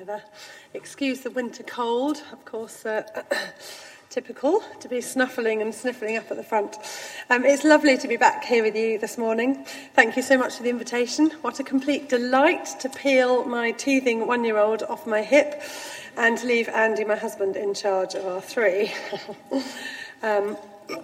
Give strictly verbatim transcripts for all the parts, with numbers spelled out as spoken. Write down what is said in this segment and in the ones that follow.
together. Excuse the winter cold, of course, uh, typical to be snuffling and sniffling up at the front. Um, it's lovely to be back here with you this morning. Thank you so much for the invitation. What a complete delight to peel my teething one-year-old off my hip and leave Andy, my husband, in charge of our three. um,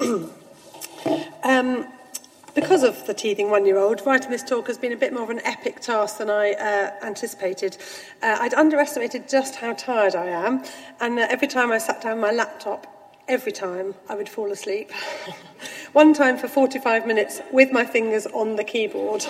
um, Because of the teething one-year-old, writing this talk has been a bit more of an epic task than I uh, anticipated. Uh, I'd underestimated just how tired I am, and uh, every time I sat down my laptop, every time I would fall asleep. One time for forty-five minutes with my fingers on the keyboard.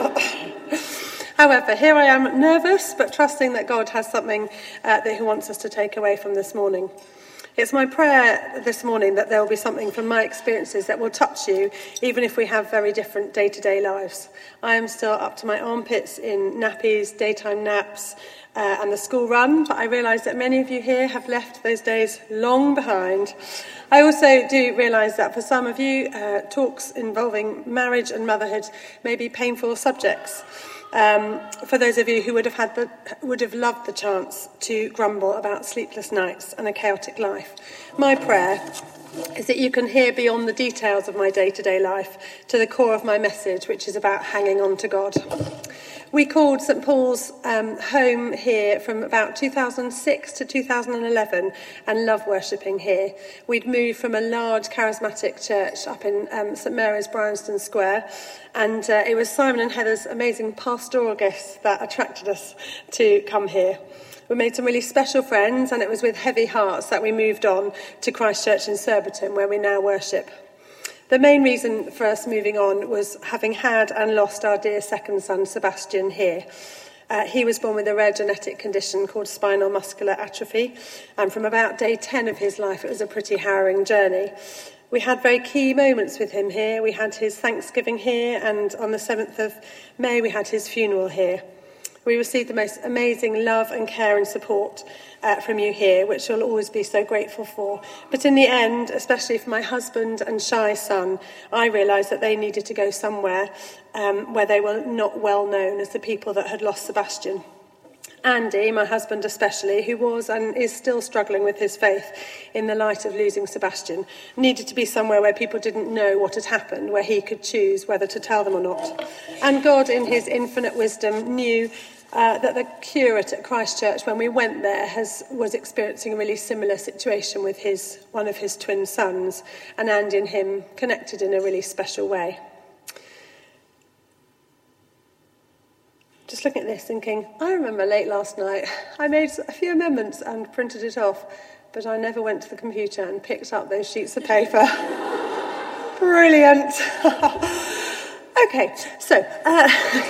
However, here I am, nervous, but trusting that God has something uh, that he wants us to take away from this morning. It's my prayer this morning that there will be something from my experiences that will touch you, even if we have very different day-to-day lives. I am still up to my armpits in nappies, daytime naps, uh, and the school run, but I realise that many of you here have left those days long behind. I also do realise that for some of you, uh, talks involving marriage and motherhood may be painful subjects. Um, for those of you who would have had the, would have loved the chance to grumble about sleepless nights and a chaotic life. My prayer is that you can hear beyond the details of my day-to-day life to the core of my message, which is about hanging on to God. We called St Paul's um, home here from about two thousand six to two thousand eleven and love worshipping here. We'd moved from a large charismatic church up in um, St Mary's, Bryanston Square, and uh, it was Simon and Heather's amazing pastoral gifts that attracted us to come here. We made some really special friends, and it was with heavy hearts that we moved on to Christ Church in Surbiton, where we now worship. The main reason for us moving on was having had and lost our dear second son, Sebastian, here. Uh, he was born with a rare genetic condition called spinal muscular atrophy, and from about day ten of his life, it was a pretty harrowing journey. We had very key moments with him here. We had his Thanksgiving here, and on the seventh of May, we had his funeral here. We received the most amazing love and care and support uh, from you here, which we'll always be so grateful for. But in the end, especially for my husband and shy son, I realised that they needed to go somewhere um, where they were not well known as the people that had lost Sebastian. Andy, my husband especially, who was and is still struggling with his faith in the light of losing Sebastian, needed to be somewhere where people didn't know what had happened, where he could choose whether to tell them or not. And God, in his infinite wisdom, knew uh, that the curate at Christ Church, when we went there, has, was experiencing a really similar situation with his one of his twin sons, and Andy and him connected in a really special way. Just looking at this thinking, I remember late last night, I made a few amendments and printed it off, but I never went to the computer and picked up those sheets of paper. Brilliant. Okay, so, uh,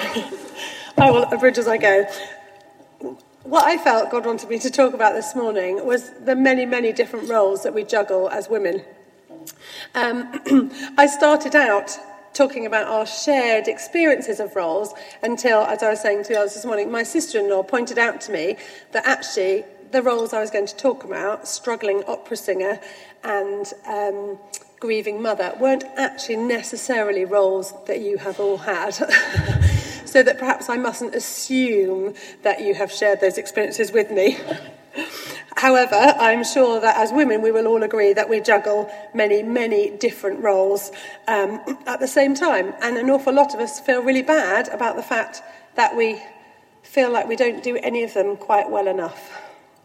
I will abridge as I go. What I felt God wanted me to talk about this morning was the many, many different roles that we juggle as women. Um, I started out talking about our shared experiences of roles until, as I was saying to others this morning, my sister-in-law pointed out to me that actually the roles I was going to talk about, struggling opera singer and um, grieving mother, weren't actually necessarily roles that you have all had. So that perhaps I mustn't assume that you have shared those experiences with me. However, I'm sure that as women we will all agree that we juggle many, many different roles um, at the same time. And an awful lot of us feel really bad about the fact that we feel like we don't do any of them quite well enough.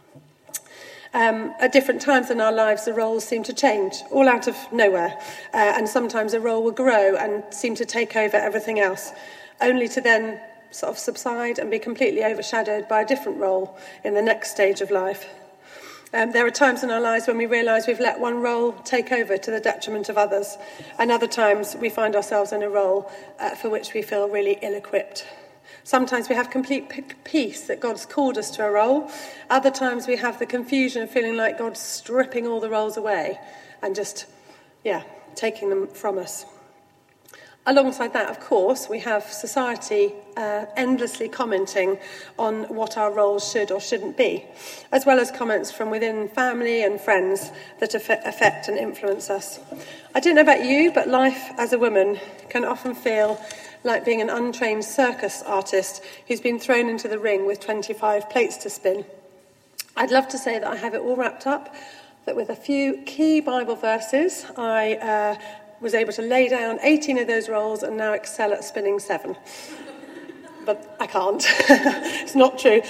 Um, at different times in our lives, the roles seem to change, all out of nowhere. Uh, and sometimes a role will grow and seem to take over everything else, only to then sort of subside and be completely overshadowed by a different role in the next stage of life. Um, there are times in our lives when we realise we've let one role take over to the detriment of others, and other times we find ourselves in a role uh, for which we feel really ill-equipped. Sometimes we have complete p- peace that God's called us to a role. Other times we have the confusion of feeling like God's stripping all the roles away and just, yeah, taking them from us. Alongside that, of course, we have society uh, endlessly commenting on what our roles should or shouldn't be, as well as comments from within family and friends that affect and influence us. I don't know about you, but life as a woman can often feel like being an untrained circus artist who's been thrown into the ring with twenty-five plates to spin. I'd love to say that I have it all wrapped up, that with a few key Bible verses, I uh, was able to lay down eighteen of those roles and now excel at spinning seven. But I can't. It's not true.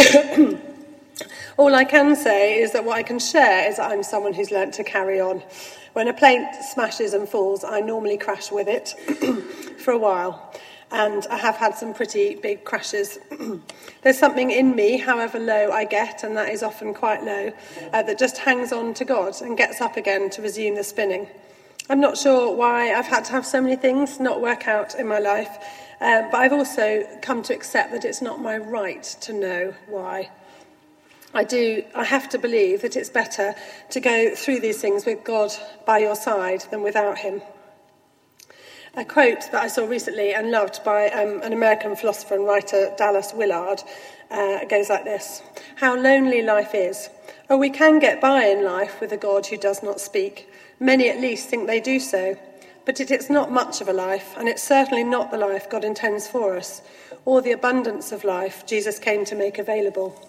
All I can say is that what I can share is that I'm someone who's learnt to carry on. When a plane smashes and falls, I normally crash with it for a while. And I have had some pretty big crashes. There's something in me, however low I get, and that is often quite low, uh, that just hangs on to God and gets up again to resume the spinning. I'm not sure why I've had to have so many things not work out in my life, uh, but I've also come to accept that it's not my right to know why. I do. I have to believe that it's better to go through these things with God by your side than without him. A quote that I saw recently and loved by um, an American philosopher and writer, Dallas Willard, uh, goes like this. How lonely life is. Oh, we can get by in life with a God who does not speak. Many at least think they do so. But it is not much of a life, and it's certainly not the life God intends for us, or the abundance of life Jesus came to make available.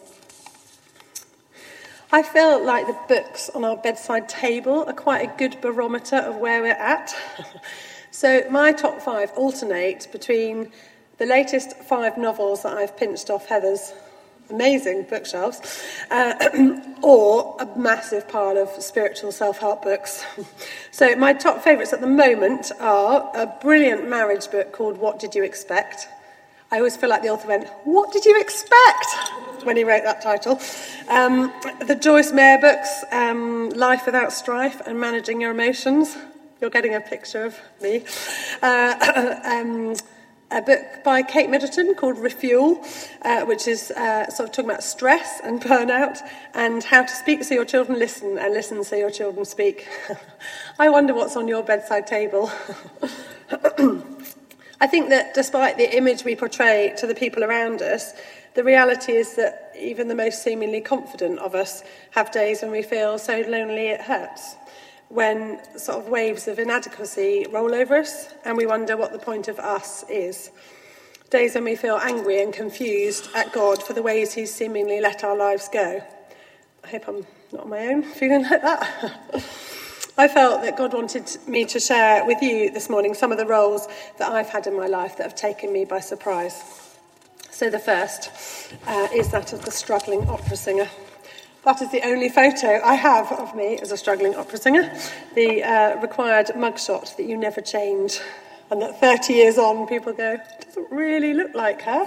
I feel like the books on our bedside table are quite a good barometer of where we're at. So my top five alternate between the latest five novels that I've pinched off Heather's amazing bookshelves, uh, or a massive pile of spiritual self-help books. So my top favourites at the moment are a brilliant marriage book called What Did You Expect? I always feel like the author went, what did you expect? When he wrote that title. Um, the Joyce Meyer books, um, Life Without Strife and Managing Your Emotions. You're getting a picture of me. Uh, um, a book by Kate Middleton called Refuel, uh, which is uh, sort of talking about stress and burnout and how to speak so your children listen and listen so your children speak. I wonder what's on your bedside table. I think that despite the image we portray to the people around us, the reality is that even the most seemingly confident of us have days when we feel so lonely it hurts, when sort of waves of inadequacy roll over us and we wonder what the point of us is. Days when we feel angry and confused at God for the ways he's seemingly let our lives go. I hope I'm not on my own feeling like that. I felt that God wanted me to share with you this morning some of the roles that I've had in my life that have taken me by surprise. So the first uh, is that of the struggling opera singer. That is the only photo I have of me as a struggling opera singer, the uh, required mugshot that you never change. And that thirty years on, people go, doesn't really look like her.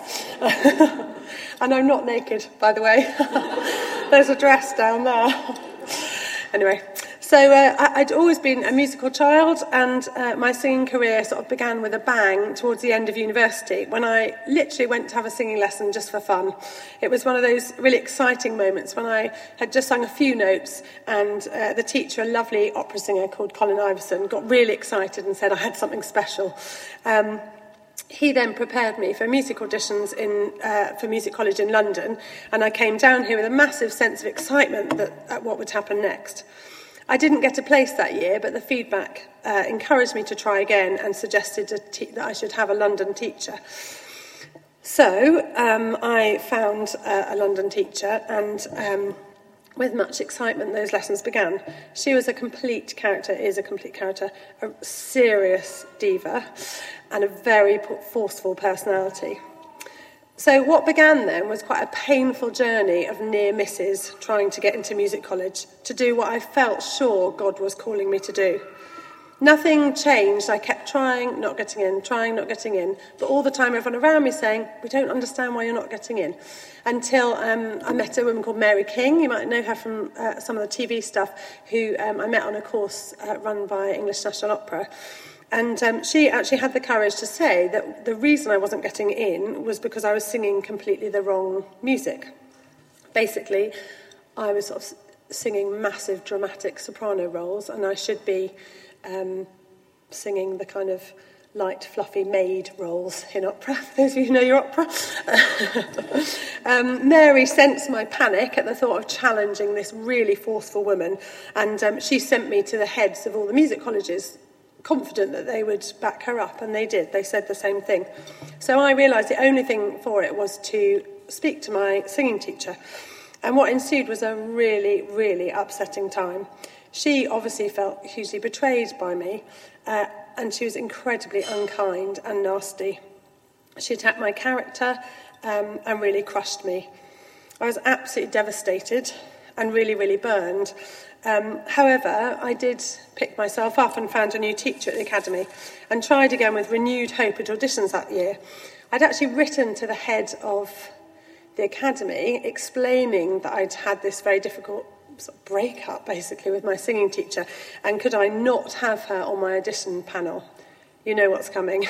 And I'm not naked, by the way. There's a dress down there. Anyway, so uh, I'd always been a musical child, and uh, my singing career sort of began with a bang towards the end of university when I literally went to have a singing lesson just for fun. It was one of those really exciting moments when I had just sung a few notes and uh, the teacher, a lovely opera singer called Colin Iverson, got really excited and said I had something special. Um, He then prepared me for music auditions in, uh, for Music College in London, and I came down here with a massive sense of excitement that, at what would happen next. I didn't get a place that year, but the feedback uh, encouraged me to try again and suggested a te- that I should have a London teacher. So um, I found uh, a London teacher, and um, with much excitement, those lessons began. She was a complete character, is a complete character, a serious diva, and a very forceful personality. So what began then was quite a painful journey of near misses trying to get into music college, to do what I felt sure God was calling me to do. Nothing changed. I kept trying, not getting in, trying, not getting in, but all the time everyone around me saying, we don't understand why you're not getting in. Until um, I met a woman called Mary King, you might know her from uh, some of the T V stuff, who um, I met on a course uh, run by English National Opera. And um, she actually had the courage to say that the reason I wasn't getting in was because I was singing completely the wrong music. Basically, I was sort of singing massive dramatic soprano roles, and I should be um, singing the kind of light, fluffy maid roles in opera, for those of you who know your opera. um, Mary sensed my panic at the thought of challenging this really forceful woman, and um, she sent me to the heads of all the music colleges, confident that they would back her up, and they did. They said the same thing. So I realised the only thing for it was to speak to my singing teacher. And what ensued was a really, really upsetting time. She obviously felt hugely betrayed by me, uh, and she was incredibly unkind and nasty. She attacked my character um, and really crushed me. I was absolutely devastated and really, really burned. Um, however, I did pick myself up and found a new teacher at the academy and tried again with renewed hope at auditions that year. I'd actually written to the head of the academy explaining that I'd had this very difficult sort of breakup, basically, with my singing teacher, and could I not have her on my audition panel? You know what's coming.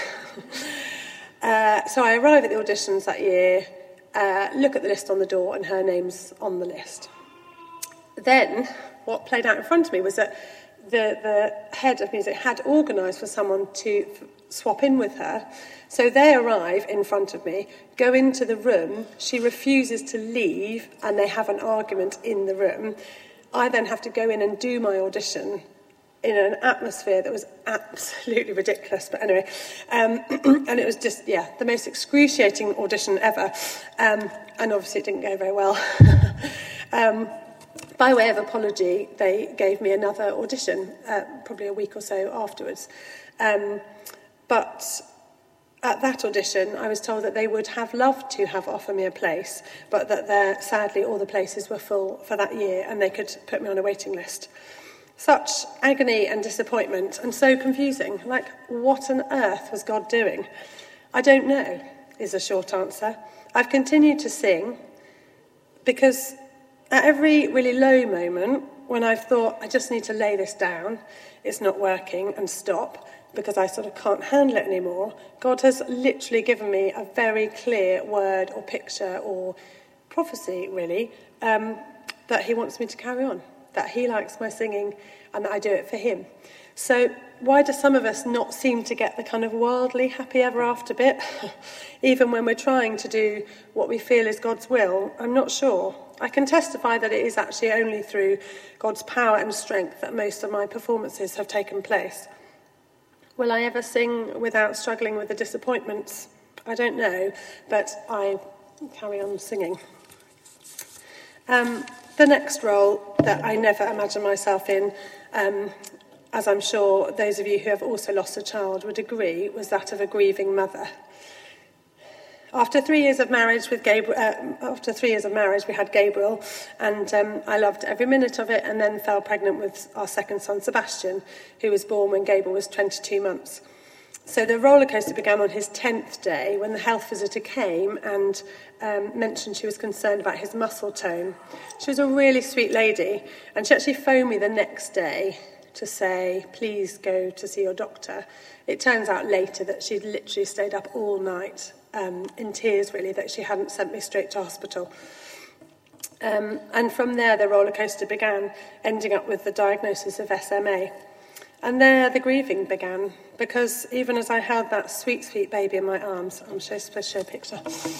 uh, so I arrive at the auditions that year, uh, look at the list on the door, and her name's on the list. Then, what played out in front of me was that the, the head of music had organised for someone to f- swap in with her. So they arrive in front of me, go into the room, she refuses to leave, and they have an argument in the room. I then have to go in and do my audition in an atmosphere that was absolutely ridiculous. But anyway, um, and it was just, yeah, the most excruciating audition ever. Um, and obviously it didn't go very well. um, By way of apology, they gave me another audition, uh, probably a week or so afterwards. Um, but at that audition, I was told that they would have loved to have offered me a place, but that they're, sadly all the places were full for that year and they could put me on a waiting list. Such agony and disappointment, and so confusing. Like, what on earth was God doing? I don't know, is a short answer. I've continued to sing because at every really low moment, when I've thought, I just need to lay this down, it's not working, and stop, because I sort of can't handle it anymore, God has literally given me a very clear word or picture or prophecy, really, um, that he wants me to carry on, that he likes my singing and that I do it for him. So why do some of us not seem to get the kind of wildly happy ever after bit? Even when we're trying to do what we feel is God's will, I'm not sure. I can testify that it is actually only through God's power and strength that most of my performances have taken place. Will I ever sing without struggling with the disappointments? I don't know, but I carry on singing. Um, the next role that I never imagined myself in, um, as I'm sure those of you who have also lost a child would agree, was that of a grieving mother. After three years of marriage with Gabriel, uh, after three years of marriage, we had Gabriel, and um, I loved every minute of it, and then fell pregnant with our second son, Sebastian, who was born when Gabriel was twenty-two months. So the roller coaster began on his tenth day when the health visitor came and um, mentioned she was concerned about his muscle tone. She was a really sweet lady, and she actually phoned me the next day to say, please go to see your doctor. It turns out later that she'd literally stayed up all night, um, in tears really, that she hadn't sent me straight to hospital. Um, and from there the roller coaster began, ending up with the diagnosis of S M A. And there the grieving began, because even as I held that sweet, sweet baby in my arms, I'm supposed to show a picture.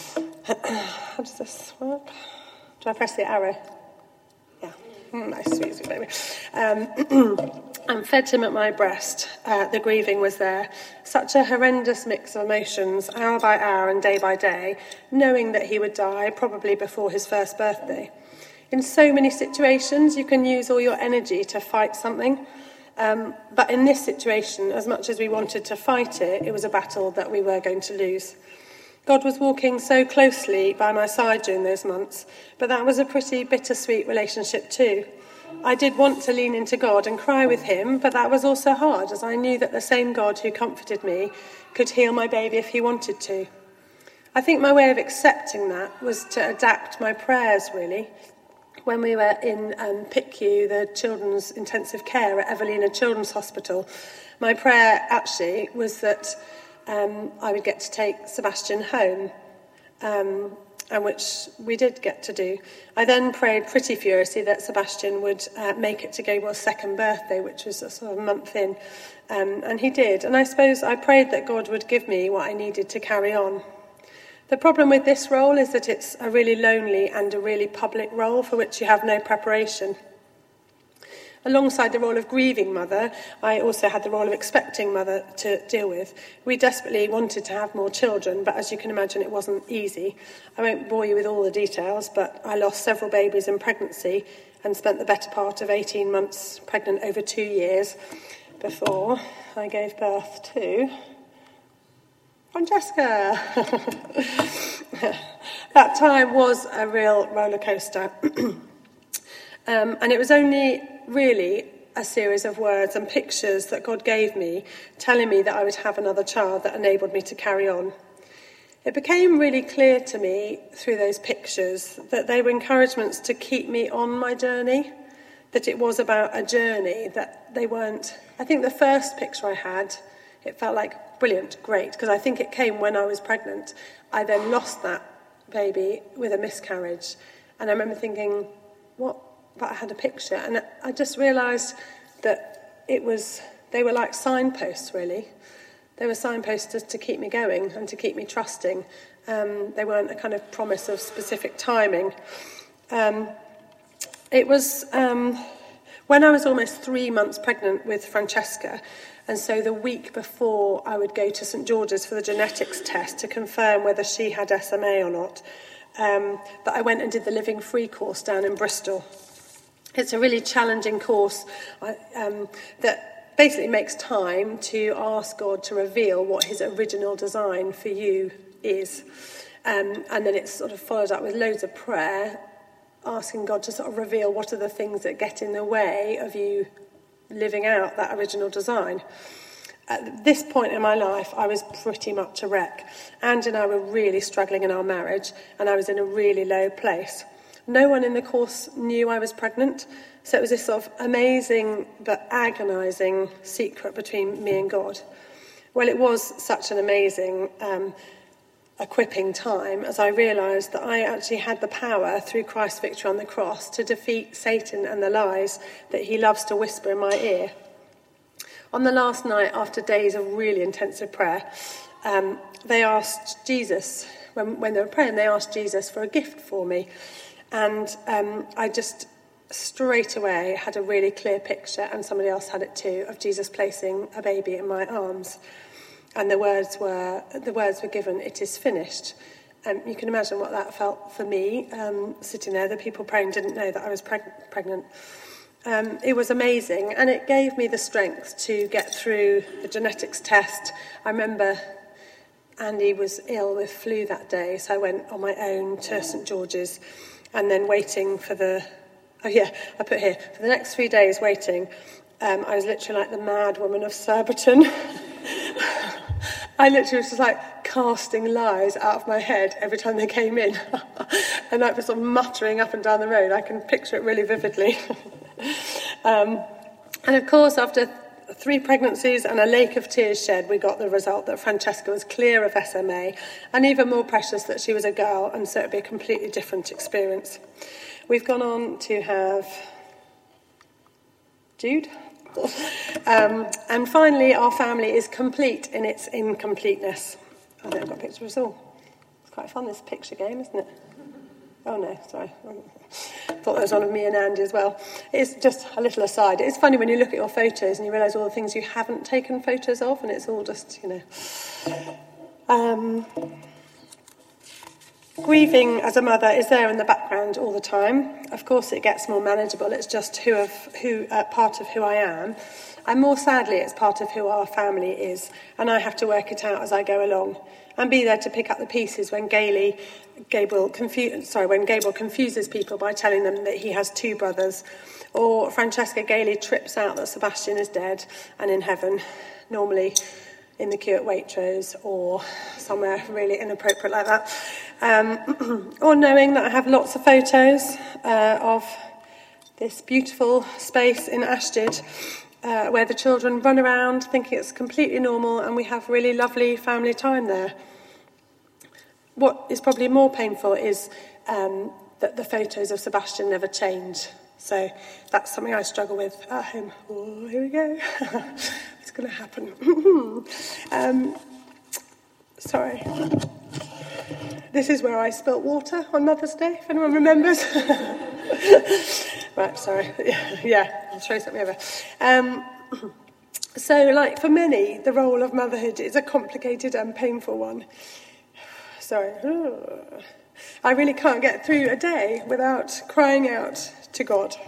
How does this work? Do I press the arrow? Yeah, nice, sweet, sweet baby. Um, and fed him at my breast. Uh, the grieving was there. Such a horrendous mix of emotions, hour by hour and day by day, knowing that he would die probably before his first birthday. In so many situations, you can use all your energy to fight something. Um, but in this situation, as much as we wanted to fight it, it was a battle that we were going to lose. God was walking so closely by my side during those months, but that was a pretty bittersweet relationship too. I did want to lean into God and cry with him, but that was also hard, as I knew that the same God who comforted me could heal my baby if he wanted to. I think my way of accepting that was to adapt my prayers, really. When we were in um, P I C U, the children's intensive care at Evelina Children's Hospital, my prayer actually was that um, I would get to take Sebastian home, um, and which we did get to do. I then prayed pretty furiously that Sebastian would uh, make it to Gabriel's second birthday, which was a sort of month in, um, and he did. And I suppose I prayed that God would give me what I needed to carry on. The problem with this role is that it's a really lonely and a really public role for which you have no preparation. Alongside the role of grieving mother, I also had the role of expecting mother to deal with. We desperately wanted to have more children, but as you can imagine, it wasn't easy. I won't bore you with all the details, but I lost several babies in pregnancy and spent the better part of eighteen months pregnant over two years before I gave birth to Francesca. That time was a real roller coaster. um, and it was only really a series of words and pictures that God gave me, telling me that I would have another child, that enabled me to carry on. It became really clear to me through those pictures that they were encouragements to keep me on my journey, that it was about a journey, that they weren't... I think the first picture I had, it felt like brilliant, great, because I think it came when I was pregnant. I then lost that baby with a miscarriage, and I remember thinking, what? But I had a picture, and I just realised that it was, they were like signposts, really. They were signposts to, to keep me going and to keep me trusting. Um, they weren't a kind of promise of specific timing. Um, it was um, when I was almost three months pregnant with Francesca, and so the week before I would go to St George's for the genetics test to confirm whether she had S M A or not, um, that I went and did the Living Free course down in Bristol. It's a really challenging course um, that basically makes time to ask God to reveal what his original design for you is. Um, and then it's sort of followed up with loads of prayer, asking God to sort of reveal what are the things that get in the way of you living out that original design. At this point in my life, I was pretty much a wreck. Ange and I were really struggling in our marriage, and I was in a really low place. No one in the course knew I was pregnant, so it was this sort of amazing but agonising secret between me and God. Well, it was such an amazing um, equipping time as I realised that I actually had the power through Christ's victory on the cross to defeat Satan and the lies that he loves to whisper in my ear. On the last night, after days of really intensive prayer, um, they asked Jesus, when, when they were praying, they asked Jesus for a gift for me. And um, I just straight away had a really clear picture, and somebody else had it too, of Jesus placing a baby in my arms. And the words were the words were given, "It is finished." Um, you can imagine what that felt for me, um, sitting there. The people praying didn't know that I was preg- pregnant. Um, it was amazing, and it gave me the strength to get through the genetics test. I remember Andy was ill with flu that day, so I went on my own to St George's. And then waiting for the, oh yeah, I put here, for the next three days waiting, um, I was literally like the mad woman of Surbiton. I literally was just like casting lies out of my head every time they came in. And I was sort of muttering up and down the road. I can picture it really vividly. um, and of course, after three pregnancies and a lake of tears shed, we got the result that Francesca was clear of S M A, and even more precious that she was a girl, and so it would be a completely different experience. We've gone on to have Jude. um, and finally, our family is complete in its incompleteness. I think I've got a picture of us all. It's quite fun, this picture game, isn't it? Oh no, sorry. I thought there was one of me and Andy as well. It's just a little aside. It's funny when you look at your photos and you realise all the things you haven't taken photos of, and it's all just, you know. Um, grieving as a mother is there in the background all the time. Of course, it gets more manageable. It's just who of who uh, part of who I am. And more sadly, it's part of who our family is, and I have to work it out as I go along and be there to pick up the pieces when Gailey, Gabriel, confu- sorry, when Gabriel confuses people by telling them that he has two brothers, or Francesca Gailey trips out that Sebastian is dead and in heaven, normally in the queue at Waitrose or somewhere really inappropriate like that, um, or knowing that I have lots of photos uh, of this beautiful space in Ashdod, Uh, where the children run around thinking it's completely normal, and we have really lovely family time there. What is probably more painful is um, that the photos of Sebastian never change. So that's something I struggle with at home. Oh, here we go. It's going to happen. um, sorry. This is where I spilt water on Mother's Day, if anyone remembers. Right, sorry. Yeah, I'll throw something over. Um, so, like, for many, the role of motherhood is a complicated and painful one. Sorry. I really can't get through a day without crying out to God.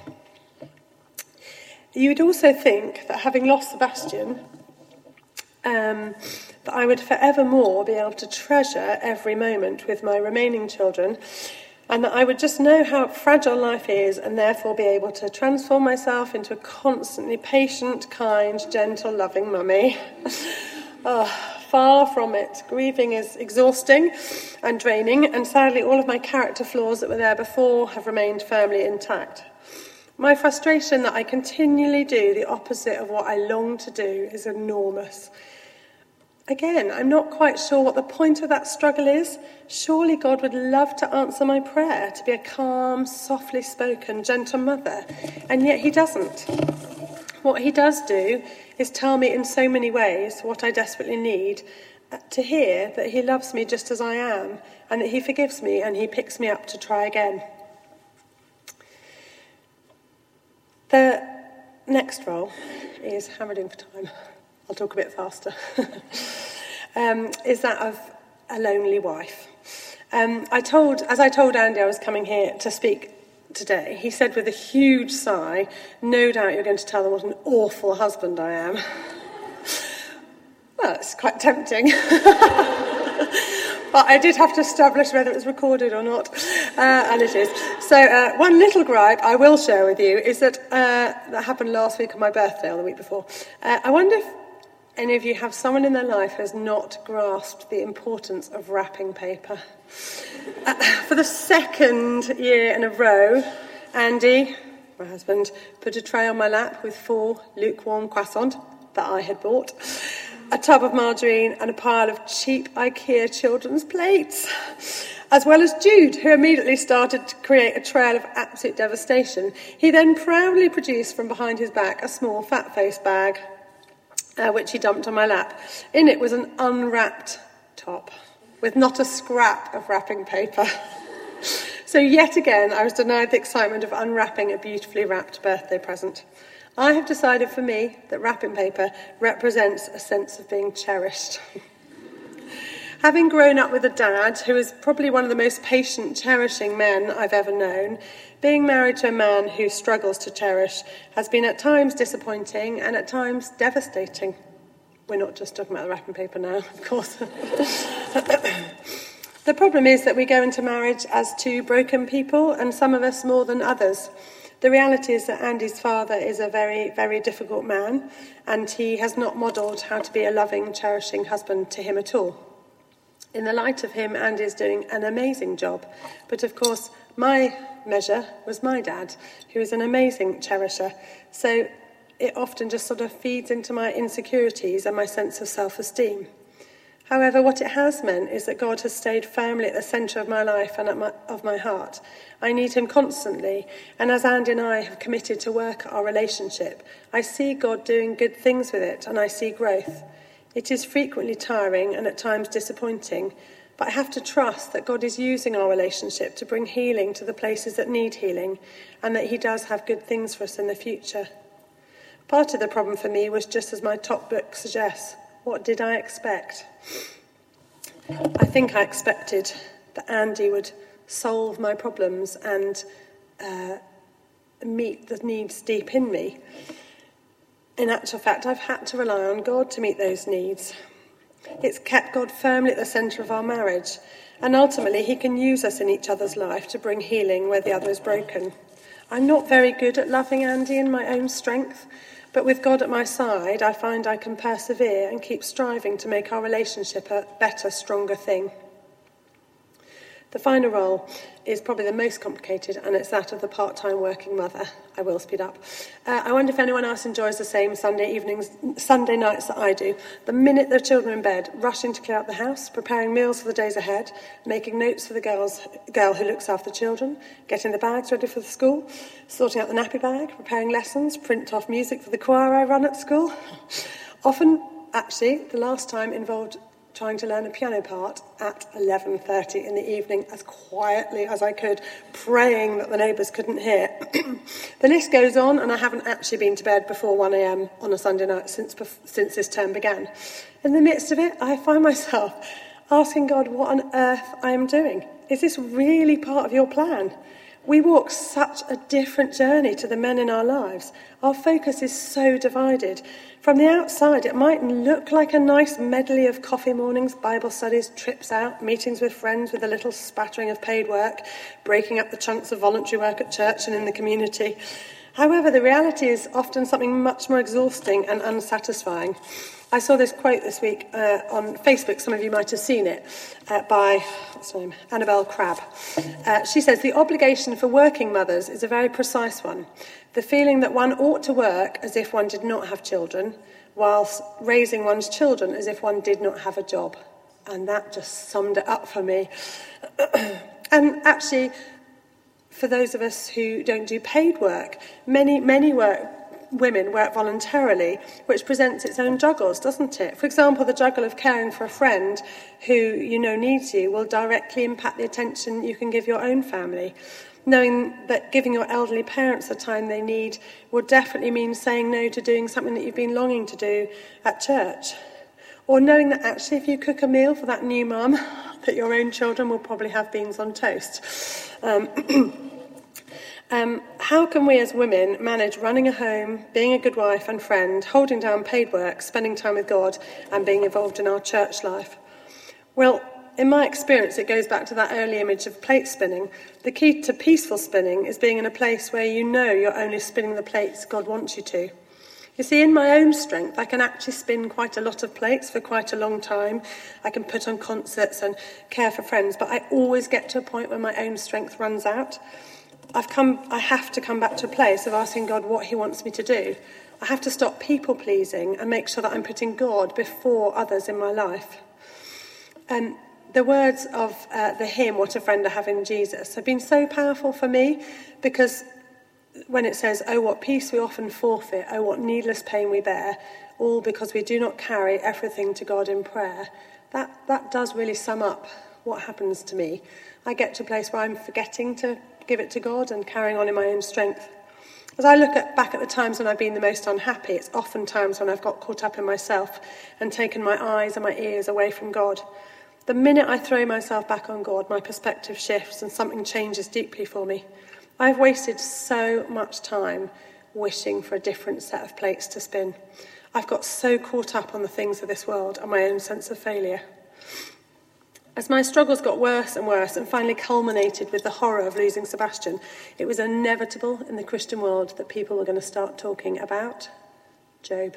You would also think that having lost Sebastian, um, that I would forevermore be able to treasure every moment with my remaining children, and that I would just know how fragile life is and therefore be able to transform myself into a constantly patient, kind, gentle, loving mummy. Oh, far from it. Grieving is exhausting and draining, and sadly all of my character flaws that were there before have remained firmly intact. My frustration that I continually do the opposite of what I long to do is enormous. Again, I'm not quite sure what the point of that struggle is. Surely God would love to answer my prayer, to be a calm, softly spoken, gentle mother, and yet he doesn't. What he does do is tell me in so many ways what I desperately need, to hear that he loves me just as I am, and that he forgives me and he picks me up to try again. The next role is hammered in for time. I'll talk a bit faster. um, is that of a lonely wife. Um, I told, as I told Andy I was coming here to speak today, he said with a huge sigh, "No doubt you're going to tell them what an awful husband I am." Well, it's quite tempting. But I did have to establish whether it was recorded or not, uh, and it is. So uh, one little gripe I will share with you is that uh, that happened last week on my birthday or the week before. Uh, I wonder if any of you have someone in their life who has not grasped the importance of wrapping paper. Uh, for the second year in a row, Andy, my husband, put a tray on my lap with four lukewarm croissants that I had bought, a tub of margarine and a pile of cheap IKEA children's plates, as well as Jude, who immediately started to create a trail of absolute devastation. He then proudly produced from behind his back a small fat-faced bag, uh, which he dumped on my lap. In it was an unwrapped top, with not a scrap of wrapping paper. So yet again, I was denied the excitement of unwrapping a beautifully wrapped birthday present. I have decided for me that wrapping paper represents a sense of being cherished. Having grown up with a dad who is probably one of the most patient, cherishing men I've ever known, being married to a man who struggles to cherish has been at times disappointing and at times devastating. We're not just talking about the wrapping paper now, of course. The problem is that we go into marriage as two broken people, and some of us more than others. The reality is that Andy's father is a very, very difficult man, and he has not modelled how to be a loving, cherishing husband to him at all. In the light of him, Andy is doing an amazing job. But of course, my measure was my dad, who is an amazing cherisher. So it often just sort of feeds into my insecurities and my sense of self-esteem. However, what it has meant is that God has stayed firmly at the centre of my life and at my, of my heart. I need him constantly, and as Andy and I have committed to work our relationship, I see God doing good things with it, and I see growth. It is frequently tiring and at times disappointing, but I have to trust that God is using our relationship to bring healing to the places that need healing, and that he does have good things for us in the future. Part of the problem for me was just as my top book suggests. What did I expect? I think I expected that Andy would solve my problems and uh, meet the needs deep in me. In actual fact, I've had to rely on God to meet those needs. It's kept God firmly at the centre of our marriage, and ultimately he can use us in each other's life to bring healing where the other is broken. I'm not very good at loving Andy in my own strength, but with God at my side, I find I can persevere and keep striving to make our relationship a better, stronger thing. The final role is probably the most complicated, and it's that of the part-time working mother. I will speed up. Uh, I wonder if anyone else enjoys the same Sunday evenings, Sunday nights that I do. The minute the children are in bed, rushing to clear out the house, preparing meals for the days ahead, making notes for the girls, girl who looks after the children, getting the bags ready for the school, sorting out the nappy bag, preparing lessons, print off music for the choir I run at school. Often, actually, the last time involved trying to learn a piano part at eleven thirty in the evening, as quietly as I could, praying that the neighbours couldn't hear. The list goes on, and I haven't actually been to bed before one a.m. on a Sunday night since since this term began. In the midst of it, I find myself asking God what on earth I am doing. Is this really part of your plan? We walk such a different journey to the men in our lives. Our focus is so divided. From the outside, it might look like a nice medley of coffee mornings, Bible studies, trips out, meetings with friends with a little spattering of paid work, breaking up the chunks of voluntary work at church and in the community. However, the reality is often something much more exhausting and unsatisfying. I saw this quote this week uh, on Facebook, some of you might have seen it, uh, by what's her name? Annabelle Crabb. Uh, she says, the obligation for working mothers is a very precise one. The feeling that one ought to work as if one did not have children, whilst raising one's children as if one did not have a job. And that just summed it up for me. And actually, for those of us who don't do paid work, many, many work women work voluntarily, which presents its own juggles, doesn't it? For example, the juggle of caring for a friend who you know needs you will directly impact the attention you can give your own family. Knowing that giving your elderly parents the time they need will definitely mean saying no to doing something that you've been longing to do at church. Or knowing that actually if you cook a meal for that new mum, that your own children will probably have beans on toast. Um, Um, how can we as women manage running a home, being a good wife and friend, holding down paid work, spending time with God and being involved in our church life? Well, in my experience, it goes back to that early image of plate spinning. The key to peaceful spinning is being in a place where you know you're only spinning the plates God wants you to. You see, in my own strength, I can actually spin quite a lot of plates for quite a long time. I can put on concerts and care for friends, but I always get to a point where my own strength runs out. I've come, I have to come back to a place of asking God what he wants me to do. I have to stop people-pleasing and make sure that I'm putting God before others in my life. And the words of uh, the hymn, What a Friend I Have in Jesus, have been so powerful for me because when it says, oh, what peace we often forfeit, oh, what needless pain we bear, all because we do not carry everything to God in prayer, that, that does really sum up what happens to me. I get to a place where I'm forgetting to give it to God and carrying on in my own strength. As I look at, back at the times when I've been the most unhappy, it's often times when I've got caught up in myself and taken my eyes and my ears away from God. The minute I throw myself back on God, my perspective shifts and something changes deeply for me. I've wasted so much time wishing for a different set of plates to spin. I've got so caught up on the things of this world and my own sense of failure. As my struggles got worse and worse and finally culminated with the horror of losing Sebastian, it was inevitable in the Christian world that people were going to start talking about Job.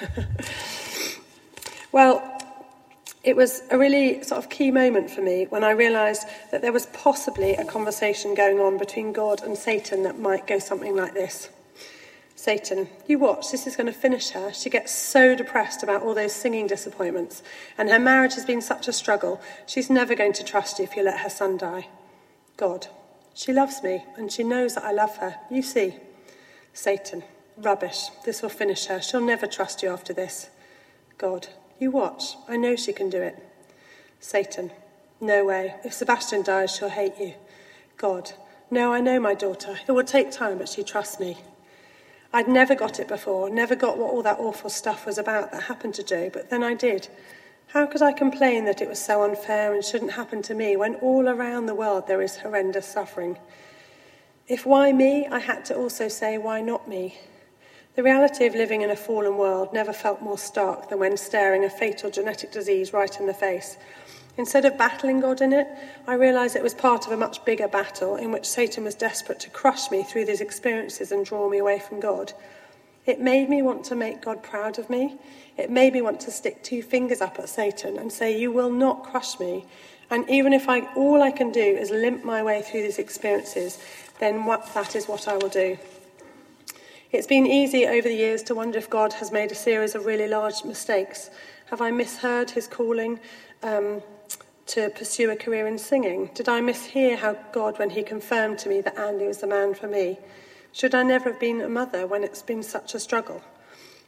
Well, it was a really sort of key moment for me when I realised that there was possibly a conversation going on between God and Satan that might go something like this. Satan, you watch, this is going to finish her. She gets so depressed about all those singing disappointments, and her marriage has been such a struggle. She's never going to trust you if you let her son die. God, she loves me, and she knows that I love her. You see. Satan, rubbish. This will finish her. She'll never trust you after this. God, you watch. I know she can do it. Satan, no way. If Sebastian dies, she'll hate you. God, no, I know my daughter. It will take time, but she trusts me. I'd never got it before, never got what all that awful stuff was about that happened to Joe, but then I did. How could I complain that it was so unfair and shouldn't happen to me when all around the world there is horrendous suffering? If why me, I had to also say why not me? The reality of living in a fallen world never felt more stark than when staring a fatal genetic disease right in the face. Instead of battling God in it, I realised it was part of a much bigger battle in which Satan was desperate to crush me through these experiences and draw me away from God. It made me want to make God proud of me. It made me want to stick two fingers up at Satan and say, you will not crush me. And even if I, all I can do is limp my way through these experiences, then what, that is what I will do. It's been easy over the years to wonder if God has made a series of really large mistakes. Have I misheard his calling um, to pursue a career in singing? Did I mishear how God when he confirmed to me that Andy was the man for me? Should I never have been a mother when it's been such a struggle?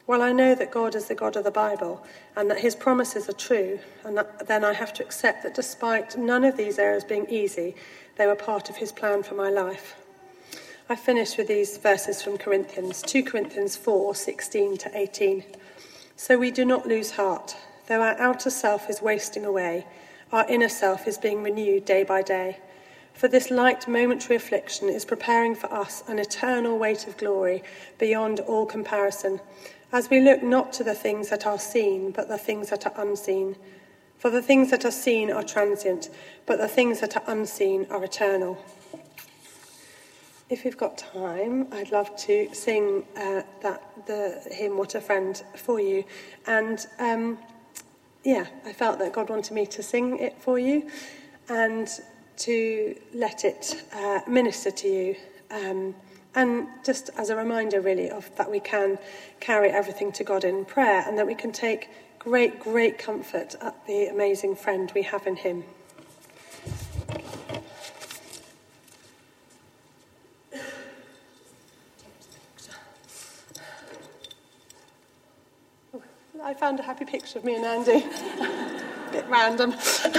Well, I know that God is the God of the Bible and that his promises are true, and that, then I have to accept that despite none of these areas being easy, they were part of his plan for my life. I finish with these verses from Corinthians, two Corinthians four, sixteen to eighteen. So we do not lose heart. Though our outer self is wasting away, our inner self is being renewed day by day. For this light momentary affliction is preparing for us an eternal weight of glory beyond all comparison, as we look not to the things that are seen, but the things that are unseen. For the things that are seen are transient, but the things that are unseen are eternal. If we've got time, I'd love to sing uh, that the hymn, What a Friend, for you. And um, yeah, I felt that God wanted me to sing it for you and to let it uh, minister to you. Um, and just as a reminder, really, of that we can carry everything to God in prayer and that we can take great, great comfort at the amazing friend we have in him. I found a happy picture of me and Andy. A bit random.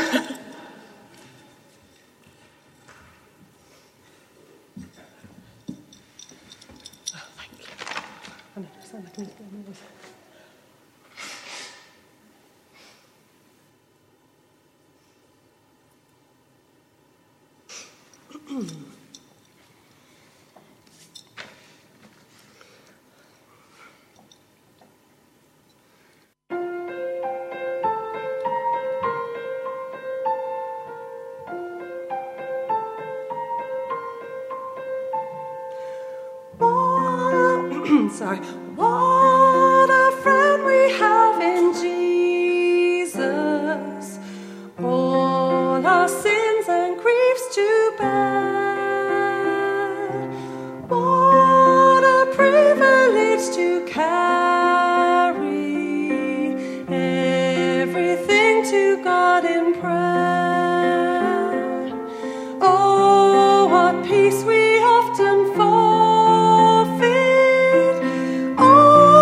Sorry. What a friend we have in Jesus, all our sins and griefs to bear. What a privilege to carry everything to God in prayer. Oh, what peace we often forfeit. Oh,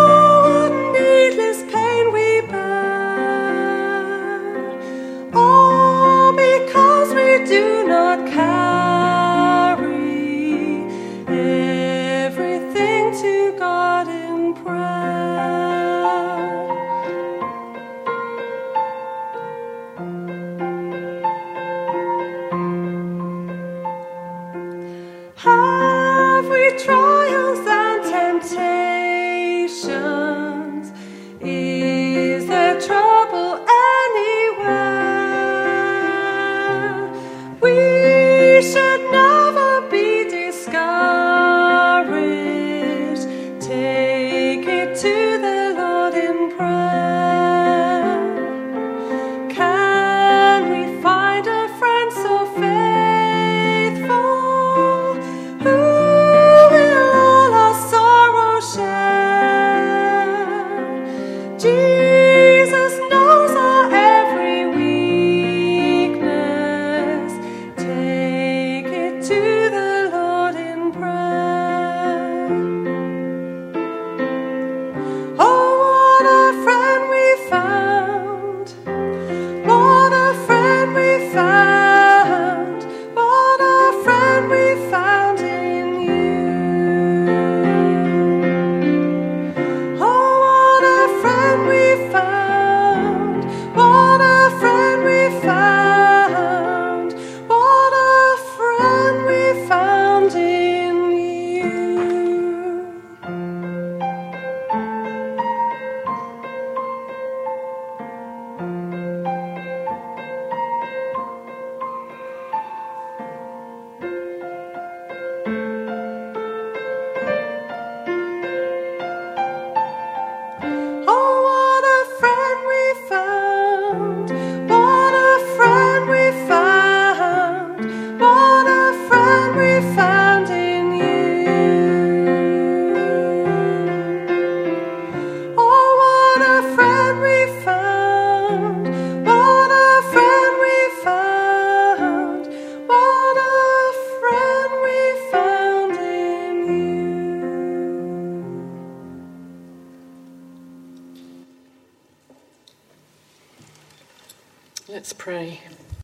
Let's pray.